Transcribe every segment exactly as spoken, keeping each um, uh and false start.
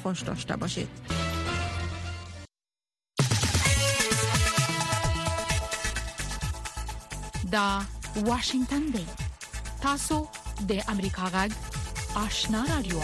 خوش داشته باشید. دا واشنگتن دی تاسو د امریکا غږ آشنا رادیو.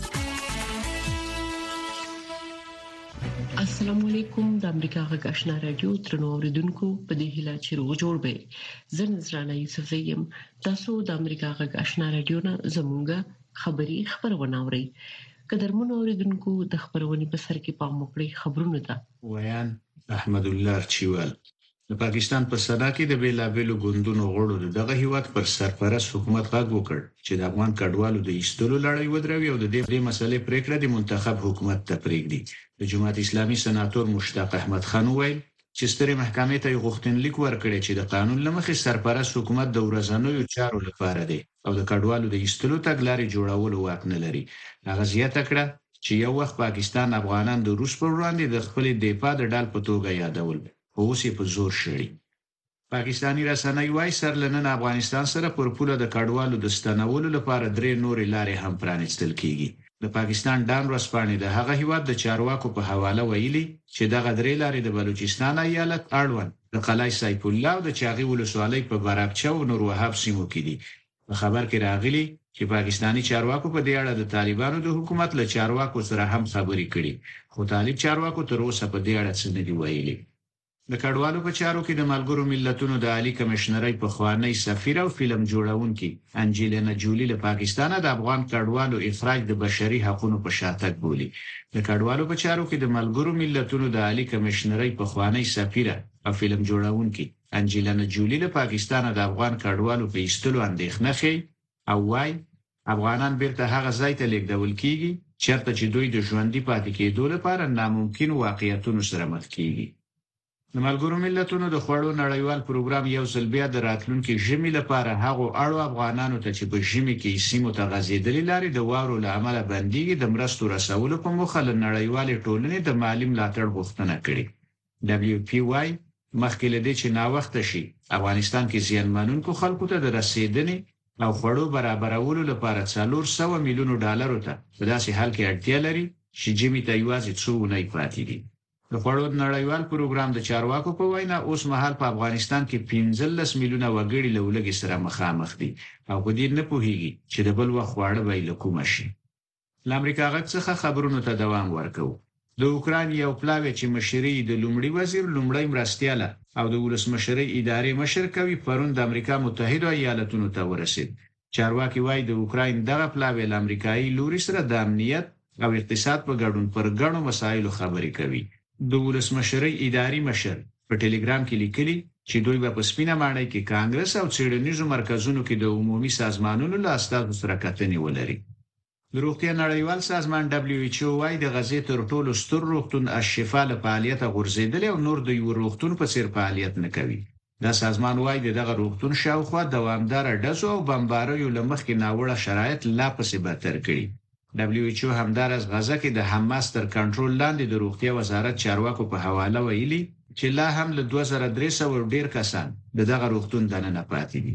السلام علیکم. د امریکا غږ آشنا رادیو ترنو اوریدونکو په دې هیله چې روغ جوړ به زه نذرانه یوسف زیم. تاسو د امریکا غږ آشنا رادیو نه زموږه خبری خبرونه اورئ. قدرمن اوریدونکو د خبرونې په سر کې پام وکړئ. خبرونه ده ویان احمد الله چوال. د پاکستان په صدا کې د بیلابېلو ګوندونو غړو دغه هیواد پر سرپرست حکومت غږ وکړ چې د افغان کډوالو د ایستلو لړۍ ودروي او د دې مسلې پریکړه د منتخب حکومت ته پرېږدي. د جماعت اسلامي سناتور مشتاق احمد خان وویل چې سترې محکمې ته غوښتنلیک ورکړی چې د قانون لمخې سرپرست حکومت د ورځنیو چارو لپاره دی او د کډوالو د ایستلو تګلارې جوړولو واک نه لري. هغه زیاته کړه چې یو وخت پاکستان افغانان د روس پر وړاندې د خپل دفاع د ډال په توګه یادول، اوس یې په زور شړي. پاکستانی رسنۍ وايي سرلنن افغانستان سره پر پوله د کډوالو د ستنولو لپاره درې نورې لارې هم پرانیستل کیږي. د پاکستان ډان ورځپاڼې د هغه هیواد د چارواکو په حواله ویلي چې دغه درې لارې د بلوچستان ایالت اړوند د قلعه سیف الله او د چاغي ولسوالۍ په برابچه او نور وهاب سیمو کې دي. په خبر کې راغلي چې پاکستانی چارواکو په دې اړه د طالبانو د حکومت له چارواکو سره هم خبرې کړي، خو طالب چارواکو تر اوسه په دې اړه څه نه دی ویلي. د کډوالو په چارو کې د ملګرو ملتونو د عالی کمشنرۍ په خوانی سفیر او فلم جوړونکي انجلینا جولی له پاکستانه د افغان کډوالو اخراج د بشري حقوقو په شاتګ بولی. د کډوالو په چارو کې د ملګرو ملتونو د عالی کمشنرۍ په خوانی سفیر او فلم جوړونکي انجلینا جولی له پاکستانه د افغان کډوالو په ایستلو اندېښنه کوي او وايي افغانان بیرته هغه ځای ته لیږدول کیږي چېرته چې دوی د ژوندۍ پاتې کېدو لپاره ناممکن واقعیتونو سره مخ کیږي. د ملګرو ملتونو د خوړو نړیوال پروګرام یو ځل بیا د راتلونکي ژمي لپاره هغو اړو افغانانو ته چې په ژمي کې سیمو ته غځېدلې لارې د واورو له امله بنديږي د مرستو رسولو په موخه له نړیوالې ټولنې د مالی ملاتړ غوښتنه کړې. دبليو پی واي مخکې له دې چې ناوخته شي افغانستان کې زیانمنونکو خلکو ته د رسیدنې او خوړو برابرولو لپاره څلور سوه میلیون ډالرو ته په داسې حال کې اړتیا لري چې ژمي ته یوازې څو اونۍ پاتې دي. د خوړو نړیوال پروګرام د چارواکو په وینا اوس مهال په افغانستان کې پنځلس میلیونه وګړي له ولګي سره مخامخ دي او په دې نه پوهیږي چې د بل وخت خواړه به له کومه شي. ل امریکا غږ څخه خبرونو ته دوام ورکوي. د اوکران یو پلاوی چې مشري د لومړي وزیر لومړی مرستياله او د ولسمشرۍ ادارې مشر کوي پرون د امریکا متحده ایالاتونو ته ورسید. چارواکي وايي د اوکران دغه پلاوی ل امریکایي لوري سره د امنیت او اقتصاد په ګډون پر ګڼو مسایلو خبرې کوي. د ولسمشرۍ اداري مشر په ټلګرام کې لیکلي چې دوی به په سپینه ماڼۍ کې کانګرس او څېړنیزو مرکزونو کې د عمومي سازمانونو له استازو سره کتنې ولري. د روغتیا نړیوال سازمان دبليو ایچ او وايي د غزې تر ټولو ستر روغتون الشفا له فعالیت غورځېدل او نور د یو روغتون په څیر فعالیت نه کوي. دا سازمان وايي دغه روغتون شاوخوا دوامدار ډزو او بمباریو لمخ کې ناوړه شرایط لا پسې بدتر کړي. دبليو ایچ او همدارس غزه کې د حماس تر کنټرول لاندې د روغتیا وزارت چارواکو په حواله ویلي چې لا هم له دوه زره درې سوه ډیر کسان دغه روغتون دننه پاتې دي.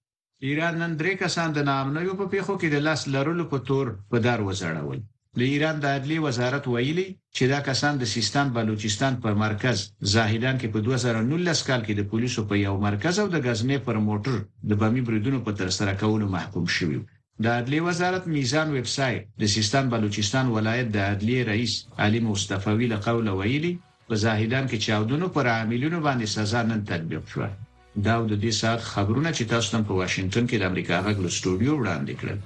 ایران نن درې کسان د نامنوي په پیښو کې د لاس لرلو په تور په دار وځړول. د ایران د عدلیې وزارت ویلي چې دا کسان د سیستان بلوچستان په مرکز زاهدان کې په دوه زره نولس کال کې د پولیسو په یو مرکز او د غزنی پر موټر د بمي بریدونو په تر سره کولو محکوم شوي. د عدلیې وزارت میزان ویب سټ د سیستان بلوچستان ولایت د عدلیې رئیس علي مصطفی له قوله ویلي په زاهدان کې چاودنو پر عاملونو باندې سزا نن تطبیق شوه. دا د دې ساعت خبرونه چې تاسو ته په واشنگټن کې د امریکا غږ له سټوډیو وړاندې کړل.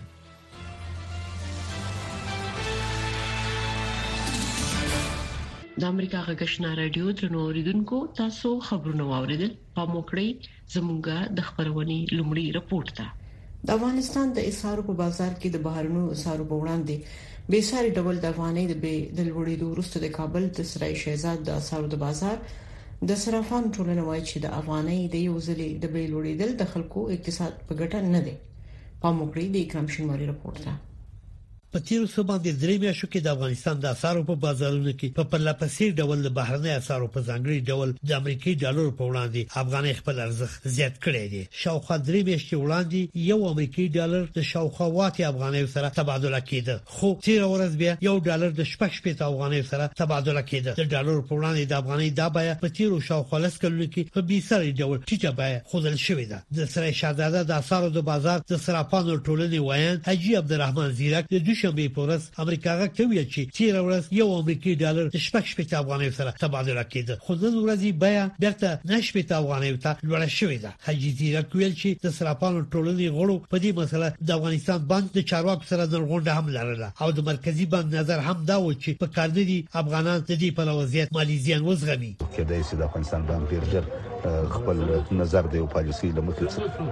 د امریکا غږ آشنا رادیو ترنو اوریدونکو تاسو خبرونه واوریدل. په موکړی زموږه د خبرونې لومړی رپورت ده. د افغانستان د اسعارو په بازار کې د بهرنیو اسعارو په وړاندې به ساري ډول د افغانۍ د د لوړېدو وروسته د کابل د سرای شهزاد د اسعارو د بازار د صرافان ټولنه وايي چې د افغانۍ د یو ځلې د بیې لوړېدل د خلکو اقتصاد په ګټه نه دی. په موکړی د اکرام شینواری رپورت ده. په تیر څو باندې درې میاشتو کې د افغانستان د اسعارو په بازارونو کې په پرلپسې ډول د بهرنۍ اسعارو په ځانګړي ډول د امریکایي ډالر په وړاندې افغاني خپل ارزښت زیات کړی دی. شاوخوا درې میاشتې وړاندې یو امریکایي ډالر د شاوخوا واته افغاني سره تبادله کېده، خو تیر ورځ بیا یو ډالر د شپږ شپږ افغاني سره تبادله کېده. د ډالر په وړاندې د افغاني د بیه په تیر شاوخوا لس کلونو کې په بیساري ډول ټیټه بیه خوځل شوې ده. د سرای شهزاده د اسعارو د بازار د صرافانو ټولنې وایي حاجی عبدالرحمن زیرک د دوشنبه په ورځ امریکا غږ کوي چې تیر ورځ یو امریکایي ډالر د شپږ شپږ افغاني سره تبادله کېده، خو نن ورځ بیه بیرته نشپږ افغاني ته لوړه شوې ده. حاجی زیرک ویل چې د صرافانو ټولنې غړو په دې مسله د افغانستان بانک د چارواکو سره د غونډه هم لرله او د مرکزی بانک نظر هم دا و چې په کار دي افغانان د دې په وضعیت مالی زیان وزغمي. کېدای شي د افغانستان بانک ډیر ژر خپل نظر دی او پالیسي لمخې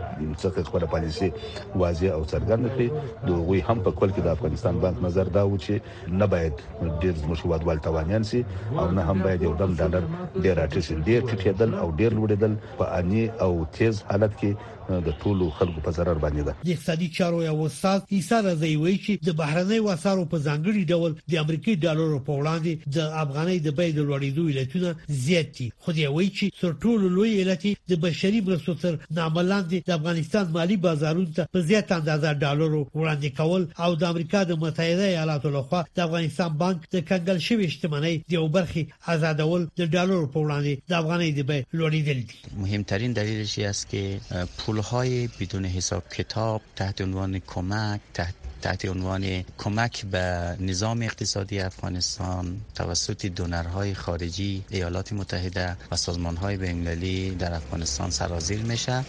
څخه خپل پالیسي واضح او څرګند کړي. دوی هم په کول کې د افغانستان بانک نظر دا و چې نه باید ډیر مشوات وال توانیان سي او نه هم باید یو دم ډالر ډیر راټیټ ډیر ټیټېدل او ډیر لوړېدل په اني او تیز حالت کې د ټولو خلکو په ضرر باندې ده. د اقتصادي چارو یو استاد عیسی رضی وایي چې د بهرنۍ وسارو په ځانګړي ډول د امریکایي ډالرو په وړاندې د افغاني د بیې د لوړېدو علتونه زیات دي، خو دی وایي چې تر ټولو لوی علت د بشري مرستو تر ناملاندې د افغانستان مالی بازارونو ته په زیات اندازه ډالرو وړاندې کول او د امریکا د متحده ایالاتو لخوا د افغانستان بانک د کنګل شوی شتمنۍ د یو برخي آزادول د ډالرو په وړاندې د افغاني د بیې لوړېدل دي. مهمترین دلیلش است که پولهای بدون حساب کتاب تحت عنوان کمک تحت تحت عنوان کمک به نظام اقتصادی افغانستان توسط دونرهای خارجی، ایالات متحده و سازمانهای بین‌المللی در افغانستان سرازیر میشه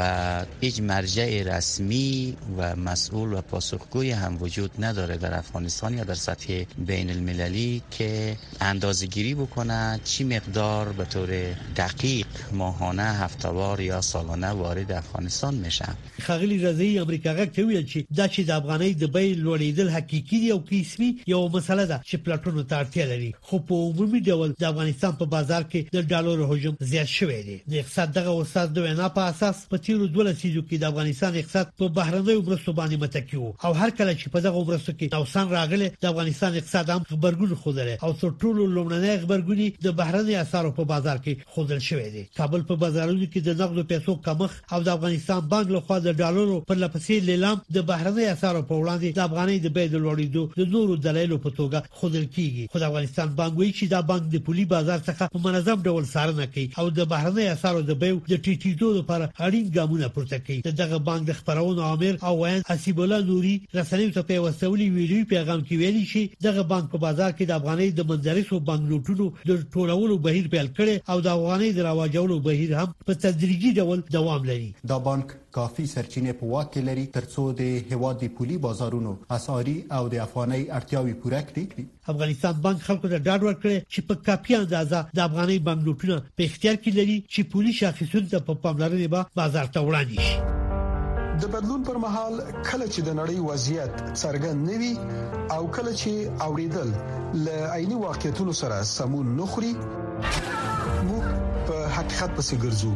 و هیچ مرجع رسمی و مسئول و پاسخگوی هم وجود نداره در افغانستان یا در سطح بین المللی که اندازه‌گیری بکنه چی مقدار به طور دقیق ماهانه، هفته‌وار یا سالانه وارد افغانستان میشه. خغلی رضی امریکا غږ کوي چې دا چې د افغاني د بیې لوړېدل حقيقي دی او کیسمي یو مسله ده چې پلاټونو ته اړتیا لري، خو په عمومي ډول د افغانستان په بازار کې د ډالر حجم زیات شوی دی. د اقتصاد دغه استاد د وینا په اساس په تیرو دوه لسیزو کې د افغانستان اقتصاد په بهرنیو مرستو باندې متکی وو او هر کله چې په دغه مرستو کې نوسان راغله د افغانستان اقتصاد هم خبرګون خوده او تر ټولو لومړنی خبرګونی د بهرنی اسعارو په بازار کې خوده شوی دی. کابل په بازارونو کې د نقدو پیسو کمښت او د افغانستان بانک لخوا د ډالرو پر لپسې لیلام د بهرنی اسعارو په وړاندې د افغاني د بیې د لوړېدو د نورو دلایلو په توګه خوده کیږي. خو د افغانستان بانک وایي چې دا بانک د پولي بازار څخه په منظم ډول څارنه کوي او د بهرنی اسعارو د بیې د ټیټېدو لپاره اړین ګامونه پورته کوي. دغه بانک د خبرونو امیر او وین حسیب الله نوري رسنیو ته په وسولي ویډیو پیغام کې ویلي چې دغه بانک په بازار کې د افغاني د مندرسو بانکنوټونو د ټولولو بهیر پیل کړي او د افغاني د راوځولو بهیر هم په تدریجي ډول دوام لري. دا بانک کافي سرچینې په واک کې لري ترڅو د هواد د پولي بازارونو اسعاري او د افغاني اړتیاوې پوره کړي. افغانستان بانک خلکو ته ډاډ ورکړي چې په کافي اندازه د افغاني بانکنوټونو په اختیار کې لري چې پولي شاخصونو ته په پاملرنې به بازار ته وړاندې شي. د بدلون پر مهال کله چې د نړۍ وضعیت څرګند نوي او کله چې اوریدل ل عیني واقعیتونو سره سمون نخري موږ په حقیقت پسې ګرځو.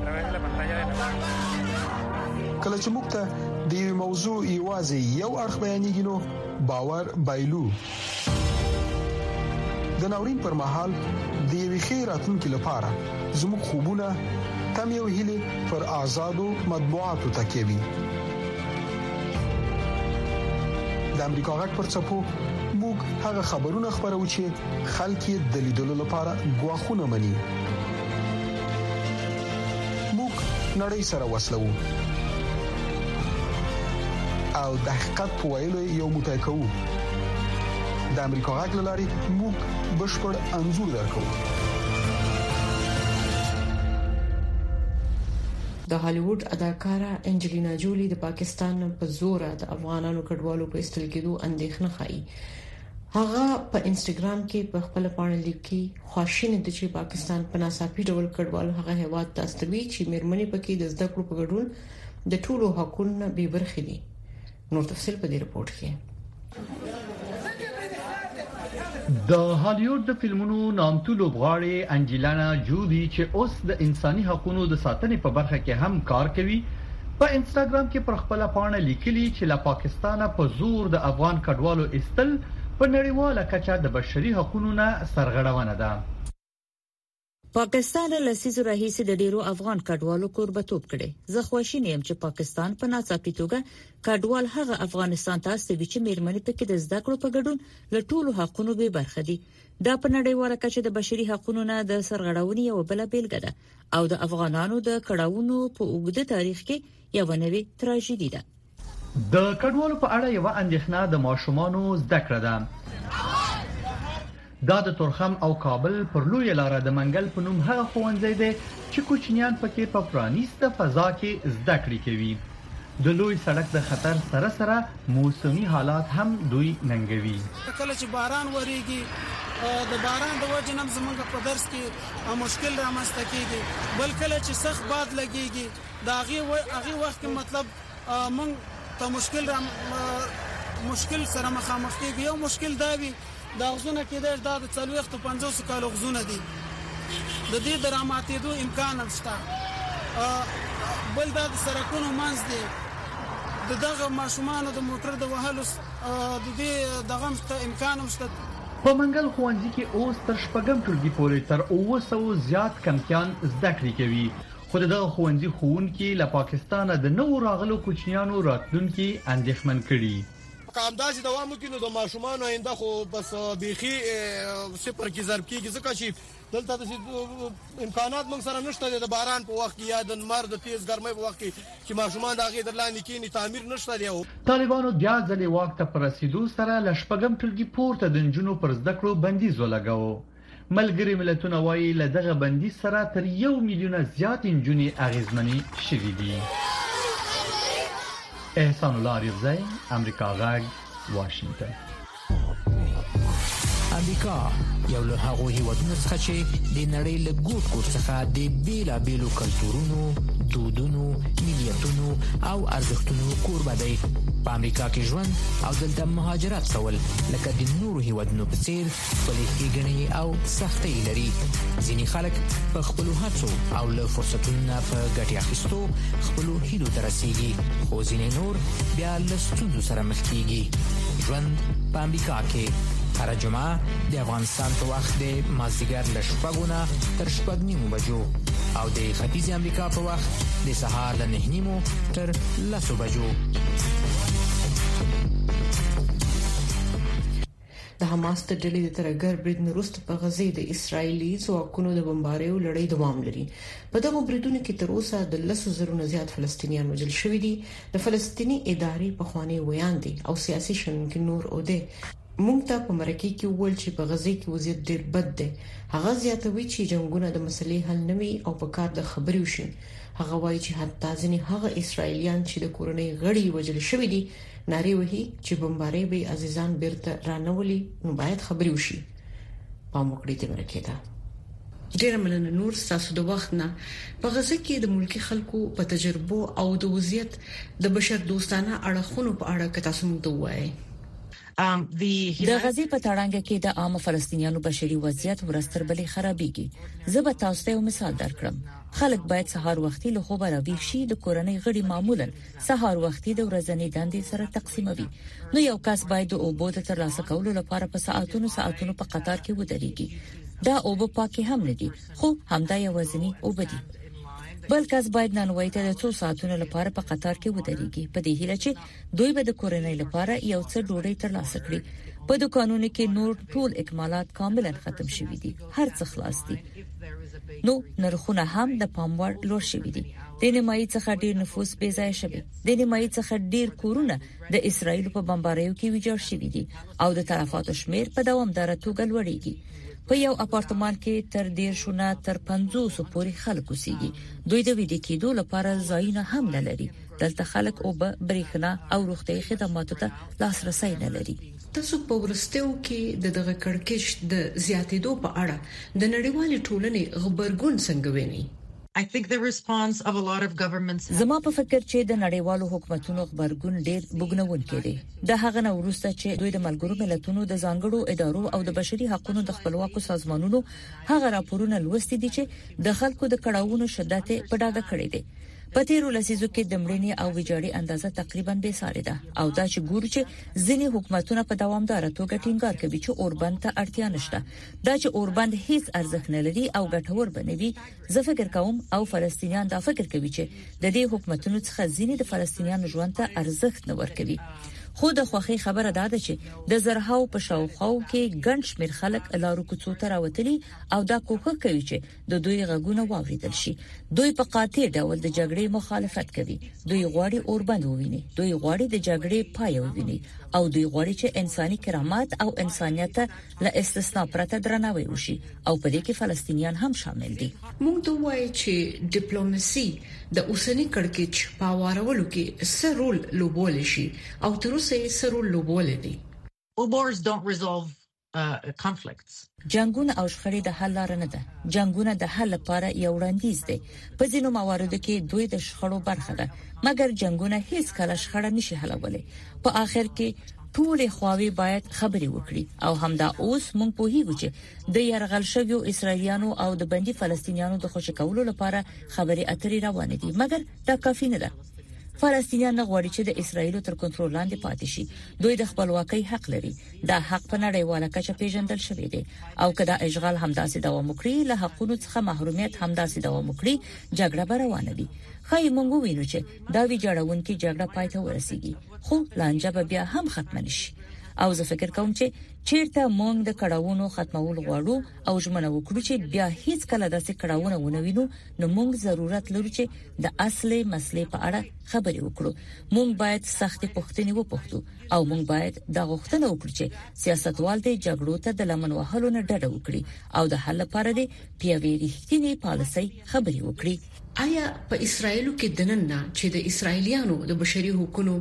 کله چې موږ ته د موضوع یوازې یو اړخ بیانېږي نو باور بایلو. د ناورین پر مهال د یوې ښې راتلونکې لپاره زموږ خوبونه تمې او هیلې پر آزادو مطبوعاتو تکیه وي. د امریکا غږ پر څپو موږ هغه خبرونه خبرو چې خلک یې د لیدلو لپاره غواخونه مني. موږ نړۍ سره وصلو او د حقیقت په ویلو یو موټی کوو. د امریکا غږ لاري موږ بشپړ انزور درکو. د هالیوډ اداکارہ انجلینا جولی د پاکستان په زور د افغانانو کډوالو په استل کېدو اندېښنه ښایي. هغه په انستګرام کې په خپل پاڼه لیکي خواشینه د چې پاکستان په ناڅاپي ډول کډوال هغه هیواد ته استوي چې مېرمنې پکې د زده کړو په ګډون د ټولو حقوقو به برخې دي. نور تفصیل په دې رپورت کې. د هالیوډ د فلمونو نامتو لوبغاړې انجلینا جولی چې اوس د انساني حقوقو د ساتنې په برخه کې هم کار کوي په انستګرام کې پر خپل پاڼه لیکلي چې له پاکستانه په زور د افغان کډوالو استل په نړیواله کچه د بشري حقوقو نه سرغړونه ده. پاکستان له سیزو راهیسې د ډیرو افغان کډوالو کوربتوب کړي. زه خوشاله یم چې پاکستان په ناڅاپي توګه کډوال هغه افغانستان ته استوي چې میرمنې پکې د زده کړو په ګډون له ټولو حقوقو به برخه دي. دا په نړیواله کچه د بشري حقوقو نه د سرغړونې یو بل بیلګه ده او د افغانانو د کډاوونو په اوږده تاریخ کې یو نوې تراژیدي ده. د کډوالو په اړه یو اندېښنه د ماشومانو زده کړه ده. دا د تورخم او کابل پر لوی لار د منګل په نوم هغه ښوونځی دی چې کوچنیان پکې په پرانیسته فضا کې زده کړې کوي. د لوی سړک د خطر سره سره موسمي حالات هم دوی ننګوي. کله چې باران وریږي د باران د وجه نم زمونږ په درس کې مشکل رامنځته کیږي، بل کله چې سخت باد لګيږي دا هغه هغه وخت کې مطلب مونږ ته مشکل رام مشکل سره مخامخ کیږي. یو مشکل دا وي دا غزونه کې د څلوېښت او پنځوس کالو غزونه دي، د دې دراماتېدو امکان نشته. بل دا د سرکونو منځ دي، د دغه ماشومان د موټر د وهلو د دې دغه امکان نشته. په منګل ښوونځي کې اوس تر شپږم ټولګي پورې تر اوه سوه زیات کمپیان زده کړې کوي. خو دغه ښوونځي ښوونکي له پاکستانه د نوو راغلو کوچنیانو راتلونکي اندېښمن کړي. کامداسي دوام وکړي نو د ماشومان آینده خو بس بيخي صفر کې ضرب کیږي، ځکه چې دلته د امکانات موږ سره نشته د باران په وخت کې یا د نمر د تیز ګرمۍ په وخت کې چې ماشومان دغه درلاندې کینی تعمیر نشته دی. طالبانو بیا ځلې واک ته پر رسیدو سره ل شپږم ټولګي پورته د نجونو پر زده کړو بندیز ولګاوه. ملګری ملتونه وايي له دغه بندیز سره تر یو میلیون زیات نجونې اغیزمنې شوې دي. احسان الله ریاضی، امریکا غږ، واشنگټن. امریکا یو له هغو هیوادونو څخه چې د نړۍ له ګوټ ګوټ څخه د بیلابیلو کلتورونو، دودونو، ملیتونو او ارزښتونو کوربه دی. په امریکا کې ژوند او دلته مهاجرت کول لکه د نورو هیوادونو په څیر خپلې ښېګڼې او سختۍ لري. ځینې خلک په خپلو هڅو او له فرصتونو په ګټې اخیستو خپلو هیلو ته رسیږي، خو ځینې نور بیا له ستونزو سره مخ کیږي. ژوند په امریکا کې هر جمعه د افغانستان په وخت د مازدیګر له شپږو نه تر شپږ نیمو بجو او د ختیځ امریکا په وخت د سهار له نهه نیمو تر لسو بجو. د حماس د ډلې د ترګر برید وروسته په غزه د اسرایلی ځواکونو د بمباریو لړۍ دوام لري. په دغه بریدونو کې تر اوسه د لسو زرو نه زیات فلسطینیان وژل شوي دي. د فلسطینی ادارې په خواني ویاندي او سیاسي شنونکي نور اوده مونږ ته په مرکه کې وویل چې په غزه کې وضعیت ډېر بد دی. هغه زیاتوي چې جنگونه د مسلې حل نه وي او په کار د خبرې وشي. هغه وایي چې حتی ځینې هغه اسرایلیان چې د کورنۍ غړي وژل شوي دي ناري وهي چې بمباري به عزیزان بیرته رانولي، نو باید خبرې وشي. پام وکړئ ته مرکه ده. ډېر مننه نور تاسو د وخت نه. په غزه کې د ملکی خلکو په تجربو او د وضعیت د بشر دوستانه اړخونو په اړه که تاسو موږ ته وایي. د غزې په تړانګه کې د عام فلسطینیانو بشري وضعیت ورستربلې خرابېږي. زه به تاسو ته یو مثال درکړم. خلک باید سهار وختي له خوبه راویښ شي. د کورنۍ غړي معمولا سهار وختي د ورځنۍ دندې سره تقسیموي. نو یو کس باید د اوبو د ترلاسه کولو لپاره په ساعتونو ساعتونو په قطار کې ودرېږي. دا اوبه پاکي هم نه دي، خو همدا یوازینی اوبه دي. بل کس باید نانوای ته د څو ساعتونو لپاره په قطار کې ودرېږي، په دې هیله چې دوی به د کورنۍ لپاره یو څه ډوډۍ ترلاسه کړي. په دکانونو کې نور ټول اکمالات کاملا ختم شوي دي، هر څه خلاص دي. نو نرخونه هم د پاموړ لوړ شوي دي. د نیمایي څخه ډیر نفوس بې ځای شوی. د نیمایي څخه ډیر کورونه د اسرایل په بمباریو کې ویجاړ شوي دي او د تلفاتو شمیر په دوامداره توګه لوړیږي. په یو اپارتمان کې تر ډیر شونه تر پنځوس پورې خلک اوسېږي. دوی د ویډیو کېدو لپاره ځایونه هم نه لري. دلته خلک او به برېښنا او روغتي خدماتو ته لاسرسي نه لري. تاسو په ورستیو کې د دغه کړکېچ د زیاتېدو په اړه د نړیوالې ټولنې خبرګون څنګه ویني؟ I think the response of a lot of governments زما په فکر چې د نړیوالو حکومتونو خبرګون ډېر بګنونکی دی. د هغه نه وروسته چې دوی د ملګرو ملتونو د ځانګړو ادارو او د بشري حقوقو د خپلواکو سازمانونو هغه راپورونه لوستي دي چې د خلکو د کړهونو شدت په ډاګه کړی دی. په تیرو لسیزو کې د مړینې او ویجاړۍ اندازه تقریبا بې ساري ده او دا چې ګورو چې ځینې حکومتونه په دوامدار توګه ټینګار کوي چې اوربند ته اړتیا نشته دا چې اوربند هیڅ ارزښت نه لري او ګټور بنوي زه فکر کوم او فلسطینیان دا فکر کوي چې د دې حکومتونو څخه ځینې د فلسطینیانو ژوند ته ارزښت نه ورکوي خو د خوخي خبره ده چې د زرهاو په شاوخاو کې ګڼ شمېر خلک لارو کوڅو ته راوتلي او دا کوښښ کوي چې د دوی غږونه واوریدل شي دوی په قاطع ډول د جګړې مخالفت کوي دوی غواړي اوربند وویني دوی غواړي د جګړې پای وویني او دوی غواړي چې انساني کرامت او انسانيت له استثناء پرته درناوی وشي او په دې کې فلسطینیان هم شامل دي موږ دوی وایي چې ډیپلوماسي د اوسنی کړکېچ پاوارولو کې سرول لوبول شي او تر اوسه یې سرول لوبول دي Wars don't resolve uh, conflicts. جنگونه او شخړې د حل لار نه ده جنگونه د حل لپاره یو وړاندیز دی په ځینو مواردو کې دوی د شخړو برخه ده مګر جنگونه هیڅ کله شخړه نشي حلولای په آخر کې ټول خواوی باید خبري وکړي او همدا اوس مونږ په هیڅ چې د يرغل شویو اسرایلیانو او د بندي فلسطینیانو د خوشی کولو لپاره خبري اترې روانې دي مګر دا کافي نه ده فلسطینیان غواړي چې د اسرایل تر کنټرول لاندې پاتې شي دوی د خپلواکۍ حق لري دا حق په نړیواله کچه پیژندل شوی دی او کله اشغال همداسې دوام وکړي له حقونو څخه محرومیت همداسې دوام وکړي جګړه به روانه وي خای مونږ وینو چې دا ویجاړونکې جګړه پای ته ورسیږي خو لانجه به بیا هم ختم نشي او زه فکر کوم چې چیرته مونږ د کړهونو ختمول غواړو او ژمنه وکړو چې بیا هیڅ کله داسې کړهونه ونه وینو نو مونږ ضرورت لرو چې د اصلي مسلې په اړه خبرې وکړو مونږ باید سخت پوښتنې وپوښتو او مونږ باید د غوښتنه وکړو چې سیاستوال د جګړو ته د لمن وهلو نه ډډه وکړي او د حل لپاره د پیاوړي رښتینی پالیسۍ خبرې وکړي آیا په اسرایلو کې دننه چې د اسرایلیانو د بشري حقوقو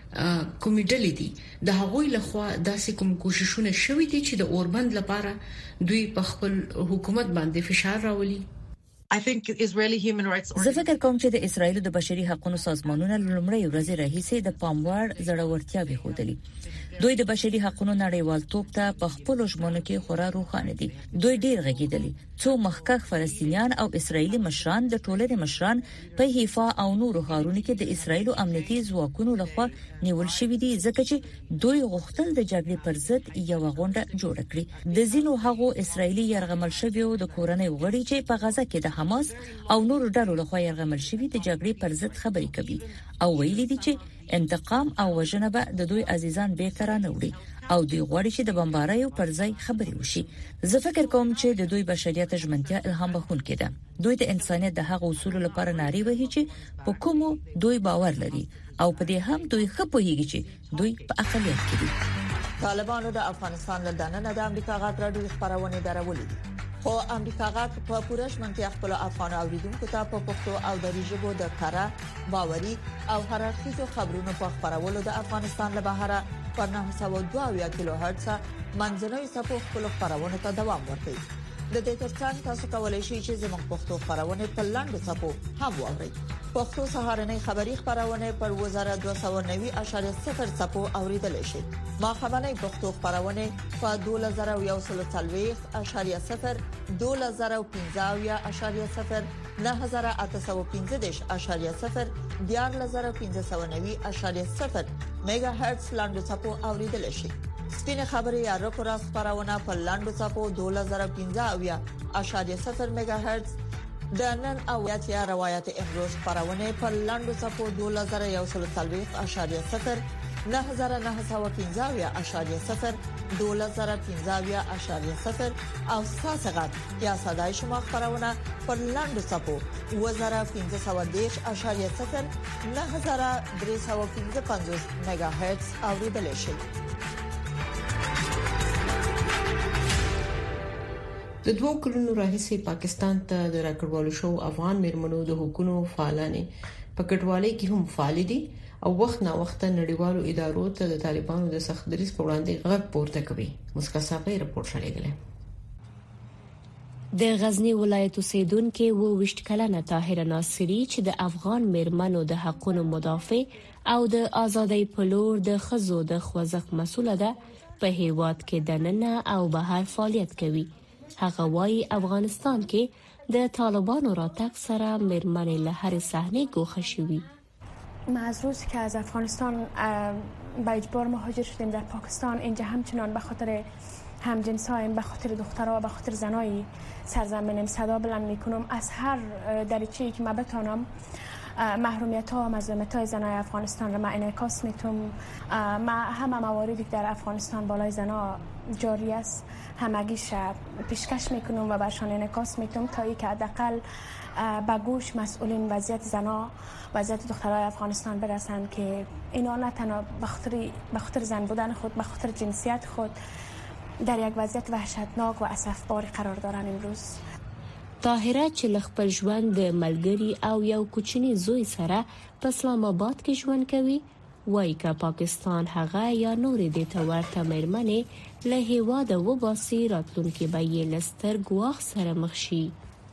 کومې ډلې دي د هغوی لخوا داسې کوم کوششونه شوي دي چې د اوربند لپاره دوی په خپل حکومت باندې فشار راولي I think Israeli human rights زه فکر کوم چې د اسرایل د بشري حقوقو سازمانونو لومړی ورځ راهیسې د پاموړ زړورتیا وښودلې دوی د بشري حقوقو نړیوالتوب ته په خپل ژمنو کې خورا روښانه دي دوی ډیر غږیدلي څو مخکښ فلسطینیان او اسرایلی مشران د ټولنې مشران په حیفا او نورو ښارونو کې د اسرایل امنیتي ځواکونو لخوا نیول شوې دي ځکه چې دوی غوښتل د جګړې پر ضد یو غونډه جوړ کړي د زینو هغو اسرایلی يرغمل شویو د کورنۍ وګړي چې په غزا کې د حماس او نورو ډلو لخوا يرغمل شوی د جګړې پر ضد خبرې کوي او ویلي دي چې انتقام او وژنه به د دوی عزیزان بیرته رانوړي او دوی غواړي چې د بمباریو پر ځای خبرې وشي زه فکر کوم چې د دوی بشریت ژمنتیا الهام بخښونکې ده دوی د انسانيت د هغو اصول لپاره ناري وهي چې په کومو دوی باور لري او په دې هم دوی خپويږي چې دوی په اقلیت کې دي طالبانو د افغانستان له دننه د امریکا غاټ راډیو خبرونه درولې خو امریکا غاټ په پوره شمنتیا خپل افغان اوریدونکو ته په پښتو او دری ژبه د کارا باوري او هررخیزو خبرونو په خبرولو د افغانستان له بهره پر نه سوه دوه کیلو هرتز منځنوي صفو خپل خبرونه ته دوام ورکوي د دې ترڅنګ تاسو کولای شئ چې زموږ پښتو خبرونه په لاندې صفو هم واورئ پښتو سهارنۍ خبری خبرونه پر وزارت دوه سوه نوي اعشاریه صفر صفو اوریدل شي ما خبرونه پښتو خبرونه په دوه زره یو سل څلوېښت اعشاریه صفر دوه زره پنځه اعشاریه صفر نه زره اته سوه پنځه دېرش اعشاریه صفر دیارلس زره پنځه سوه نوي اعشاریه صفر میگا هرتز لاندې صفو اوریدل شي سپینه خبري یا راپور خبرونه په لاندې صفو دوه زره پنځه اعشاریه صفر میگا هرتز د نن اویاتیا روایت امروز خبرونه په لاندې صفو دوه زره یو سل څلوېښت اعشاریه صفر نه زره نه سوه پنځه اعشاریه صفر دوه زره پنځه اعشاریه صفر او ساسغت یا صداي شما خبرونه په لاندې صفو دوه زره پنځه سوه دېرش اعشاریه صفر نه زره درې سوه پنځه پنځوس میگا هرتز اوریدل شي د دوه کلونو راهیسې پاکستان ته د راکړولو شو افغان میرمنو د حقوقو فعالانه په کډوالۍ کې هم فعال دي او وخت نا وخت نړیوالو ادارو ته د طالبانو د سخت دریځ په وړاندې غږ پورته کوي مسکا صاحب رپورټ شریکله د غزنی ولایت اوسیدونکو و وشت کلنه طاهره ناصری چې د افغان میرمنو د حقوقو مدافع او د ازادۍ په لور د خزو د خوځښت مسوله ده په هیواد کې دننه او بهر فعالیت کوي هغه وايي افغانستان کې د طالبانو راتګ سره مېرمنې له هر صحنه ګوښه شوي. ما از روزی که از افغانستان به اجبار مهاجر شدیم در پاکستان، اینجا همچنان به خاطر همجنسایم، به خاطر دخترها، به خاطر زنای سرزمینم صدا بلند میکنم. از هر دریچه‌ای که ما بتونم محرومیت ها و مظلومیت های زنای افغانستان را ما انعکاس میتونم. ما همه مواردی که در افغانستان بالای زنا جاری است همگیش پیشکش میکنم و برشان انعکاس میتونم تا ای که حداقل به گوش مسئولین وضعیت زنا، وضعیت دخترای افغانستان برسند که اینا نه تنها به خاطر زن بودن خود، به خاطر جنسیت خود در یک وضعیت وحشتناک و اسفباری قرار دارن. امروز طاهره چې خپل ژوند د ملګری او یو کوچنی زوی سره په اسلام آباد کې ژوند کوي، وایي که پاکستان هغه یا نور دې ته ورته مېرمنې له هېواده وباسي، راتلونکي به یې له ستر ګواښ سره مخ شي.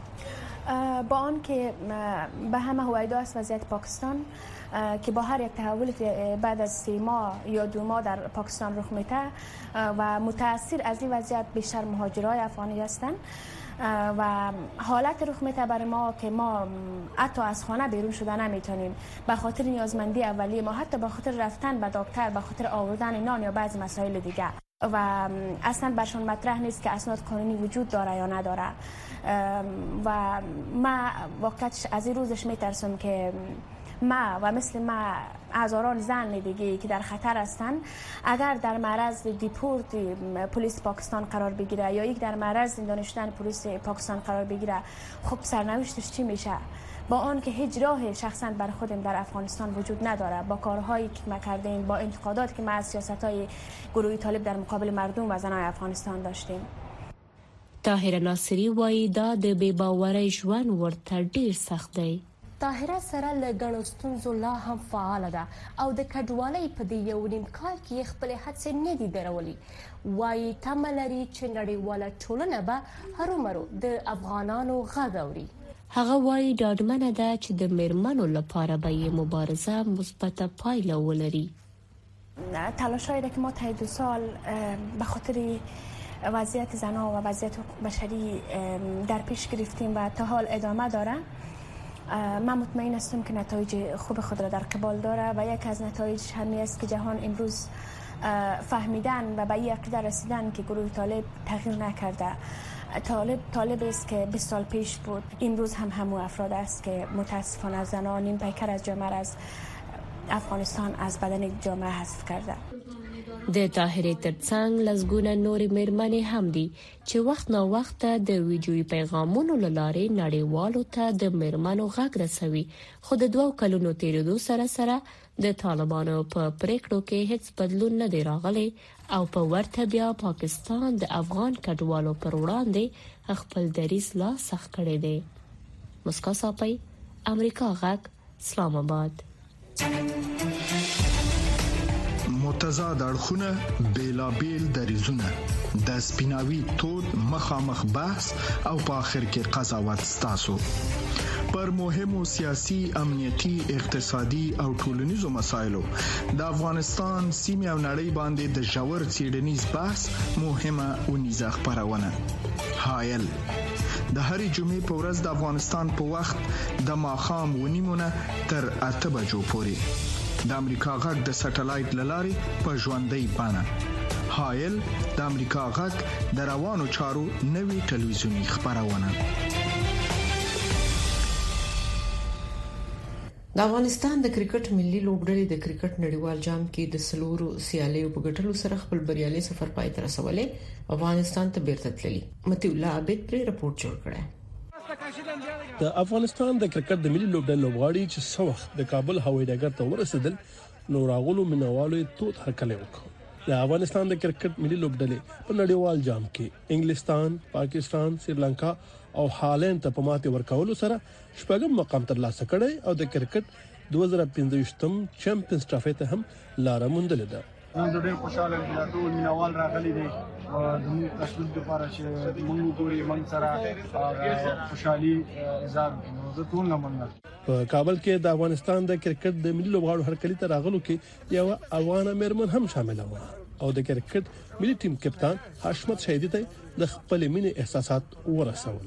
با آن که به همه هویدا است وضعیت پاکستان که با هر یک تحولی که بعد از سه ماه یا دو ماه در پاکستان رخ میده و متاثر از این وضعیت بیشتر مهاجرای افغانی هستند و حالت رخ میده برای ما که ما حتی از خانه بیرون شدن نمیتونیم به خاطر نیازمندی اولیه ما، حتی به خاطر رفتن به دکتر، به خاطر آوردن نان یا بعضی مسائل دیگه و اصلا برشون مطرح نیست که اسناد قانونی وجود داره یا نداره. و ما واقعا از این روزش میترسم که ما و مثل ما هزاران زن دیگه که در خطر هستند اگر در معرض دیپورت پلیس پاکستان قرار بگیره یا یک در معرض زندانی شدن پلیس پاکستان قرار بگیره، خب سرنوشتش چی میشه؟ با آن که هیچ راه شخصا بر خودم در افغانستان وجود نداره، با کارهایی که ما کردیم، با انتقادات که ما از سیاست‌های گروه طالب در مقابل مردم و زنان افغانستان داشتیم. طاهره ناصری وایي دا د بې باورۍ ژوند ورته ډیر سخت دی. طاهره سره له ګڼو ستونزو لا هم فعاله ده او د کډوالۍ په دې یو نیم کال کې خپلې هڅې نه دي درولې. وایي تمه لري چې نړیواله ټولنه به هرومرو د افغانانو غږ اوري. هغه وایي ډاډمنه ده چې د مېرمنو لپاره به یې مبارزه مثبته پایله ولري. تلاش‌هایی که ما طی دو سال به خاطر وضعیت زنان و وضعیت بشری در پیش گرفتیم و تا حال ادامه داره. من مطمئن هستم که نتایج خوب خود را در قبال داره و یک از نتایج همی است که جهان امروز فهمیدن و به این عقیده رسیدن که گروه طالب تغییر نکرده. طالب طالب است که بیست سال پیش بود، امروز هم همون افراد است که متاسفانه زنان نیم پیکر از جامعه از افغانستان از بدن جامعه حذف کرده. د طاهره ترڅنګ لزګونه نورې مېرمنې هم دي چې وخت نا وخت د ویډیوي پیغامونو لاره نړیوالو ته د مېرمنو غږ رسوي، خو د دوو کلونو تیریدو سره سره د طالبانو په پریکړو کې هیڅ بدلون نه دی راغلی او په ورته بیا پاکستان د افغان کډوالو پر وړاندې خپل دریځ لا سخت کړی دی. مسکا صاحب، امریکا غږ، اسلام آباد. متضاد اړخونه، بیلابیل دریزونه، د سپیناوي تود مخامخ بحث او په اخر کې قضاوت ستاسو پر مهمو سیاسي، امنیتي، اقتصادي او ټولنیزو مسایلو د افغانستان سیمه او نړۍ باندې د ژور څېړنیز بحث مهمه ونیزه خبرونه. حایل د هرې جمعې په ورځ د افغانستان په وخت د ماښام ونیمونه تر اته بجو پورې د امریکا غږ د سټلایټ للارې په ژوندۍ بانه. حایل د امریکا غږ د روانو چارو نوي ټلویزیونی خبرونه. د افغانستان د کرکټ ملي لوبډلې د کرکټ نړیوال جام کې د سلورو سیالیو په ګټلو سره خپل بریالي سفر پای ته رسولې، افغانستان ته بیرته تللی. متي الله عابد پر رپورت جوړ کړی. د افغانستان د کرکټ د ملي لوبډلې لوبغاړي چې څو وخت د کابل هوایي ډګر ته ورسېدل، نو راغلو مینوالو توت هرکلی وکړ. د افغانستان د کرکټ ملي لوبډلې په نړیوال جام کې انګلستان، پاکستان، سریلانکا او هالند ته په ماته ورکولو سره شپږم مقام ترلاسه کړی او د کرکټ دوه زره پنځه-ویشتم چمپیونز ټرافي ته هم لار موندلې ده. نن ډېر خوشاله یم چې ټول مینوال راغلي دي او د موږ تشویق لپاره چې موږ ګوري موږ سره خوشحالي اظهار کوو. زه ټول نه مننه. په کابل کې د افغانستان د کرکټ د ملي لوبغاړو هرکلی ته راغلو کې یو افغان مېرمن هم شامل و او د کرکټ ملي ټیم کپتان حشمت شهیدی ته د خپل مینې احساسات ورسول.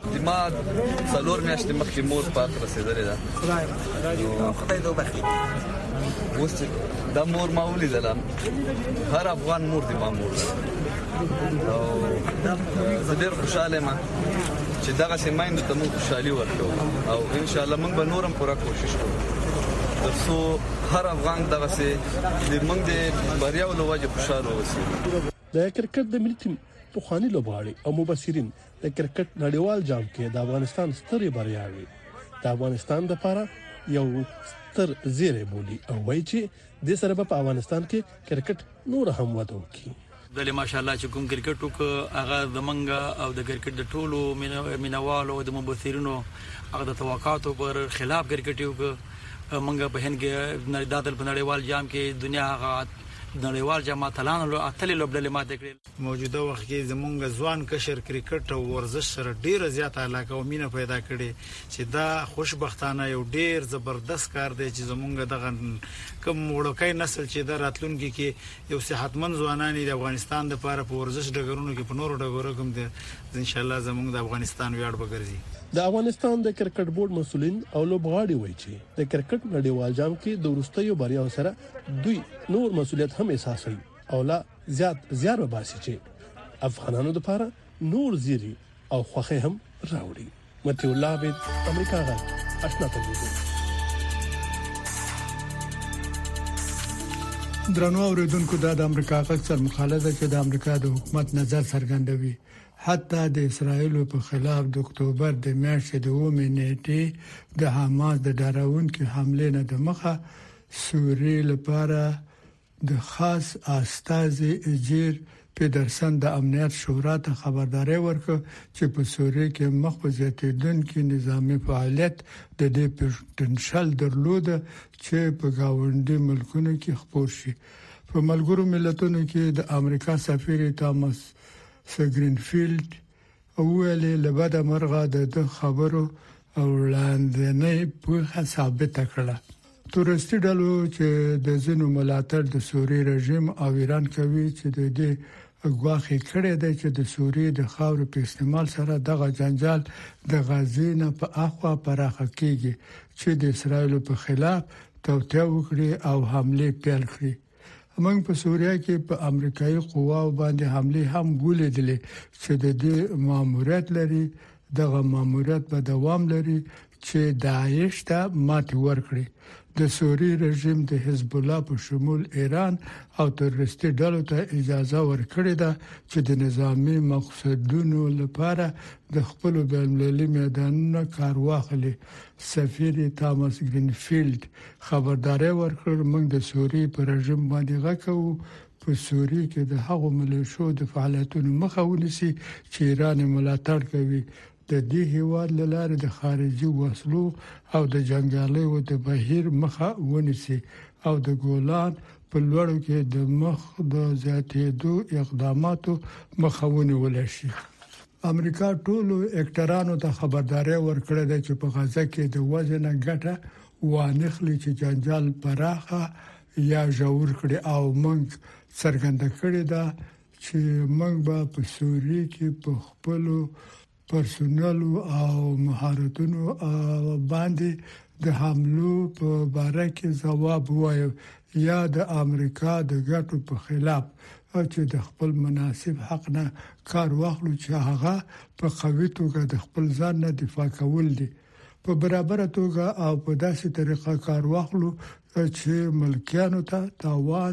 د ما څلور میاشتې مخکې مور پات رسیدلې ده خدای دې وبخي اوس دا مور ما ولیدل هر افغان مور دی ما مور او زه ډېر خوشاله یم چې دغه سیمایند ته موږ خوشالي ورکړو او ان شاء الله موږ به نورم پوره کوشش کوو ترڅو هر افغان دغه سي د موږ د بریا او لوجه خوشاله اوسي. د کرکټ د ملي ټیم پخوانی لوبغاړي او مبصرین د کرکټ نړیوال جام کې د افغانستان سترې بریاوي د افغانستان لپاره یو ستر زیری بولی او وایي چې د سره په افغانستان کې کرکټ نور هم وده وکړي. دله ماشاءالله چې کوم کرکټ وک هغه د منګه او د کرکټ د ټولو مینوالو او د مبصرینو هغه د توقعاتو پر خلاف کرکټ وک منګه په هند کې دادل په نړیوال جام کې دنیا هغه نړیوال جام اتلان له اتلې لوبډلې ماته کړې. موجوده وخت کې زمونږ ځوان کشر کرکټ او ورزش سره ډیره زیاته علاقه او مینه پیدا کړې چې دا خوشبختانه یو ډیر زبردست کار دی چې زمونږ دغه کوم وړوکی نسل چې د راتلونکي کې یو صحتمند ځوانان د افغانستان لپاره په ورزش ډګرونو کې په نورو ډګرونو کې د ان شاء الله زمونږ د افغانستان ویاړ بګرځي. د افغانستان د کرکټ بورډ مسولین او لوبغاړي وایي چې د کرکټ نړیوال جام کې د وروستیو بریاو سره دوی نور مسولیت هم احساسوي او لا زیات زیار وباسي چې افغانانو لپاره نور زیری او خوخه هم راوړي. متي الله عبد امریکا غا آشنا تلویزیون. درنو اوریدونکو د امریکا غږ سره مخالفه چې د امریکا د حکومت نظر څرګندوي حتی د اسرایل په خلاف د اکتوبر د میاشتې د اومه نیټې د حماس د ډاروونکو حمله نه د مخه سوریې لپاره د خاص استازي اجیر پیدرسن د امنیت شورا ته خبرداري ورکړه چې په سوریې کې مخ په زیاتېدونکو نظامی فعالیت د دې پټنشل درلوده چې په گاونډي ملکونو کې خپور شي. په ملګرو ملتونو کې د امریکا سفیر تامس سګرینفیلد اوله لبدا مرغه د خبرو او لاندنۍ په ثابت کړه. تورستي ډلو چې د زینو ملاتړ د سوریې رژیم او ایران کوي چې د دې غواخي کړي د چې د سوریې د خاور په استعمال سره دغه جنجال د غزې نه په اخوا پراخه کیږي چې د اسرایل په خلاف توطئه وکړي او حمله پیل کړي. موږ په سوریه کې په امریکایي قواو باندې حمله هم ولیدلې چې د دې ماموریت لري. دغه ماموریت به دوام لري چې داعش ته ماته ورکړي. د سوریې رژیم د حزب الله په شمول ایران او تروریستي ډلو ته اجازه ورکړې ده چې د نظامی مقصدونو لپاره د خپل بین‌المللي میدانونو کار واخلي. سفیر تامس گرینفیلد خبرداري ورکړه موږ د سوریې پر رژیم باندې غکو په سوریې کې د هغو ملیشو د فعالیتونو مخه ونیسي چې ایران ملاتړ کوي. د دې هیواد لاره د خارجي وسلو او د جنگالو د بهیر مخه ونیسي او د ګولان په لوړو کې د مخ د زیاتېدو اقداماتو مخه ونیول شي. امریکا ټولو اکټرانو ته خبرداري ورکړه چې په غزه کې د وزن ګټه وانخلي چې جنجال پراخه یا جوړ کړي او موږ څرګند کړی دا چې موږ به په سوریې کې په خپلو پرسونل او مهارتونو باندې د حملو په باره کې ځواب وایو یا د امریکا د ګټو په خلاف چې د خپل مناسب حق نه کار واخلو چې هغه په قوي توګه د خپل ځان نه دفاع کول دي. په برابر توګه او په داسې طریقه کار واخلو چې ملکیانو ته تاوان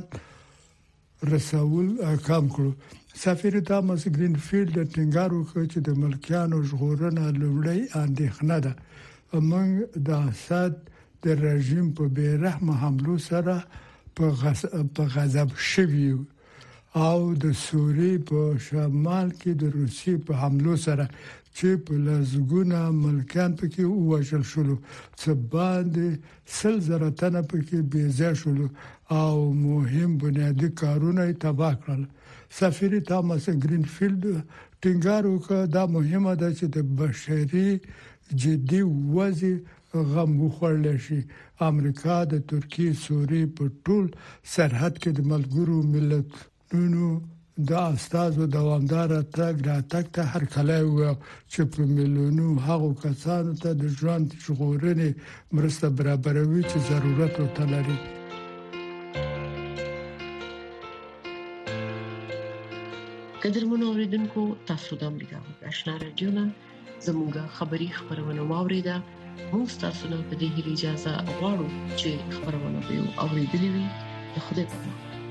رسول کم کړو. سفیر تامس گرینفیلد ټینګار وکړ چې د ملکیانو ژغورنه لومړی اندېښنه ده. موږ د اسد د رژیم په بیرحمه حملو سره په غضب شویو او د سوریې په شمال کې د روسیې په حملو سره چې په لزګونه ملکان پکې ووژل شول څه باندې سل زره تنه پکې بېځای شول او مهم بنیادی کارونه تباه کړل. سفیر تامس گرینفیلد ټینګار وکړ دا مهمه ده چې د بشري جدي وضع غم وخوړل شي. امریکا د ترکیه سوریې په ټول سرحد کې د ملګرو ملتونو دا استادو دوامدار تګ راتګ ته هر کله و چې په ملیونو هغو کسانو ته د ژوند ژغورنې مرسته برابروي چې ضرورت ورته لري. قدرمنو اوریدونکو، تاسو د امریکا په آشنا رادیو نه زموږه خبری خبرونه واوریده. موږ تاسو ته په دې اجازه غواړو چې خبرونه به اوریدلې وي. خدای په امان.